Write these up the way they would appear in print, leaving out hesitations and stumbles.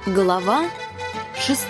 Глава 6.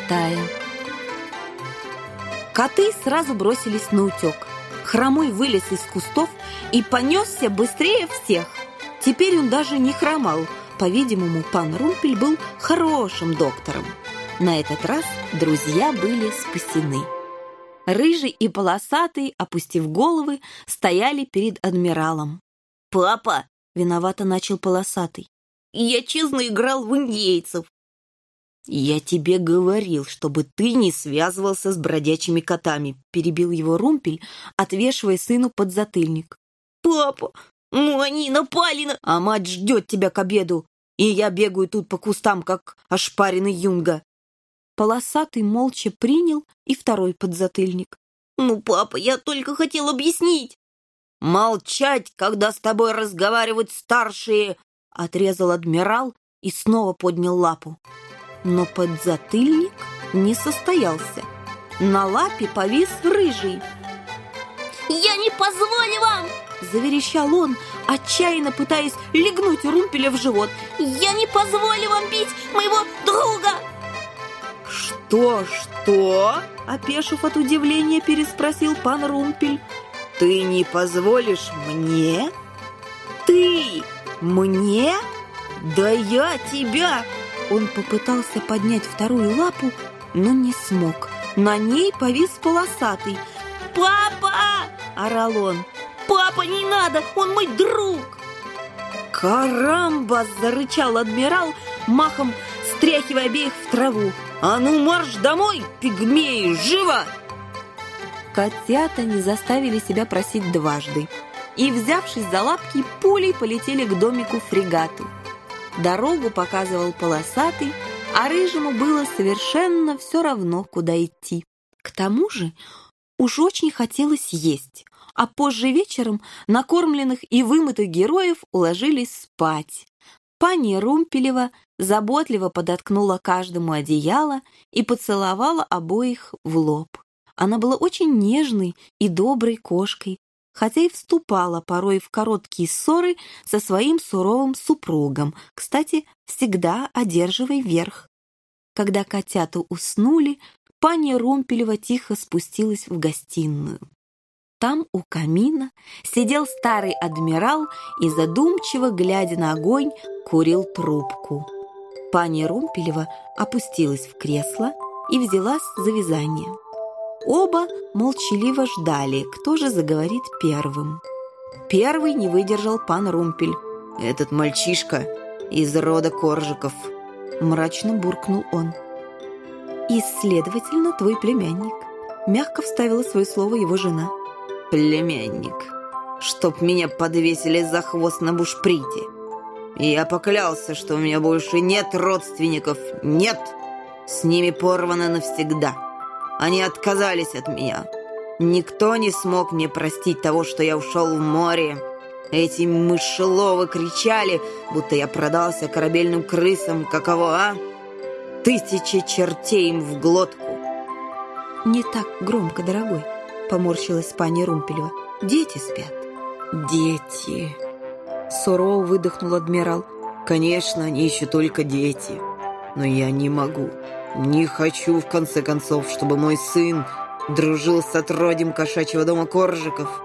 Коты сразу бросились на утек. Хромой вылез из кустов и понесся быстрее всех. Теперь он даже не хромал. По-видимому, пан Румпель был хорошим доктором. На этот раз друзья были спасены. Рыжий и полосатый, опустив головы, стояли перед адмиралом. «Папа!» — виновато начал полосатый. «Я честно играл в индейцев». «Я тебе говорил, чтобы ты не связывался с бродячими котами», — перебил его Румпель, отвешивая сыну подзатыльник. «Папа, ну они напали на...» «А мать ждет тебя к обеду, и я бегаю тут по кустам, как ошпаренный юнга». Полосатый молча принял и второй подзатыльник. «Ну, папа, я только хотел объяснить». «Молчать, когда с тобой разговаривают старшие!» — отрезал адмирал и снова поднял лапу. Но подзатыльник не состоялся. На лапе повис Рыжий. «Я не позволю вам!» — заверещал он, отчаянно пытаясь легнуть Румпеля в живот. «Я не позволю вам бить моего друга!» «Что?» — опешив от удивления, переспросил пан Румпель. «Ты не позволишь мне? Ты мне? Да я тебя!» Он попытался поднять вторую лапу, но не смог. На ней повис полосатый. «Папа!» — орал он. «Папа, не надо! Он мой друг!» «Карамба!» — зарычал адмирал, махом стряхивая обеих в траву. «А ну марш домой, пигмеи! Живо!» Котята не заставили себя просить дважды и, взявшись за лапки, пулей полетели к домику-фрегату. Дорогу показывал полосатый, а Рыжему было совершенно все равно, куда идти. К тому же уж очень хотелось есть, а позже вечером накормленных и вымытых героев уложились спать. Пани Румпелева заботливо подоткнула каждому одеяло и поцеловала обоих в лоб. Она была очень нежной и доброй кошкой, хотя и вступала порой в короткие ссоры со своим суровым супругом, кстати, всегда одерживая верх. Когда котята уснули, пани Румпелева тихо спустилась в гостиную. Там у камина сидел старый адмирал и, задумчиво глядя на огонь, курил трубку. Пани Румпелева опустилась в кресло и взялась за вязание. Оба молчаливо ждали, кто же заговорит первым. Первый не выдержал пан Румпель. «Этот мальчишка из рода Коржиков», — мрачно буркнул он. «И, следовательно, твой племянник», — мягко вставила свое слово его жена. «Племянник, чтоб меня подвесили за хвост на бушприте. Я поклялся, что у меня больше нет родственников. Нет! С ними порвано навсегда. Они отказались от меня. Никто не смог мне простить того, что я ушел в море. Эти мышеловы кричали, будто я продался корабельным крысам. Каково, а? 1000 чертей им в глотку». «Не так громко, дорогой», — поморщилась пани Румпелева. «Дети спят». «Дети», — сурово выдохнул адмирал. «Конечно, они еще только дети. Но я не могу. Не хочу, в конце концов, чтобы мой сын дружил с отродьем кошачьего дома Коржиков».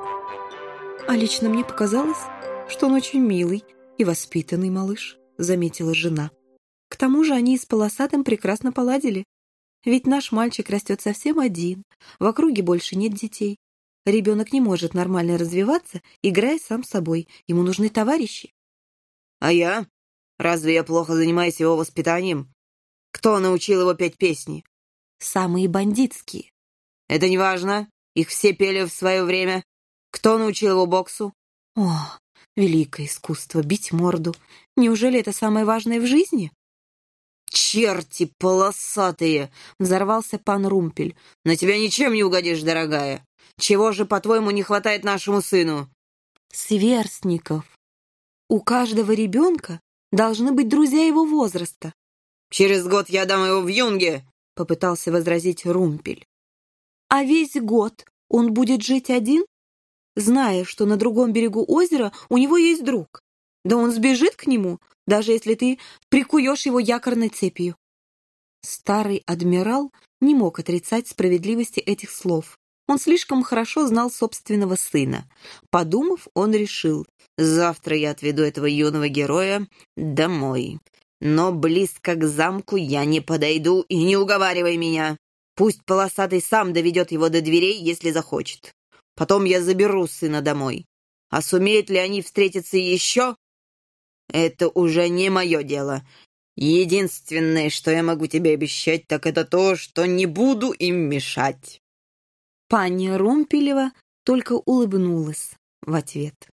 «А лично мне показалось, что он очень милый и воспитанный малыш», — заметила жена. «К тому же они с полосатым прекрасно поладили. Ведь наш мальчик растет совсем один, в округе больше нет детей. Ребенок не может нормально развиваться, играя сам с собой. Ему нужны товарищи». «А я? Разве я плохо занимаюсь его воспитанием? Кто научил его петь песни?» «Самые бандитские». «Это не важно. Их все пели в свое время. Кто научил его боксу?» «О, великое искусство — бить морду. Неужели это самое важное в жизни?» «Черти полосатые!» — взорвался пан Румпель. «На тебя ничем не угодишь, дорогая. Чего же, по-твоему, не хватает нашему сыну?» «Сверстников. У каждого ребенка должны быть друзья его возраста». «Через год я дам его в юнге!» — попытался возразить Румпель. «А весь год он будет жить один, зная, что на другом берегу озера у него есть друг? Да он сбежит к нему, даже если ты прикуешь его якорной цепью». Старый адмирал не мог отрицать справедливости этих слов. Он слишком хорошо знал собственного сына. Подумав, он решил: «Завтра я отведу этого юного героя домой. Но близко к замку я не подойду, и не уговаривай меня. Пусть полосатый сам доведет его до дверей, если захочет. Потом я заберу сына домой. А сумеют ли они встретиться еще? Это уже не мое дело. Единственное, что я могу тебе обещать, так это то, что не буду им мешать». Панни Румпелева только улыбнулась в ответ.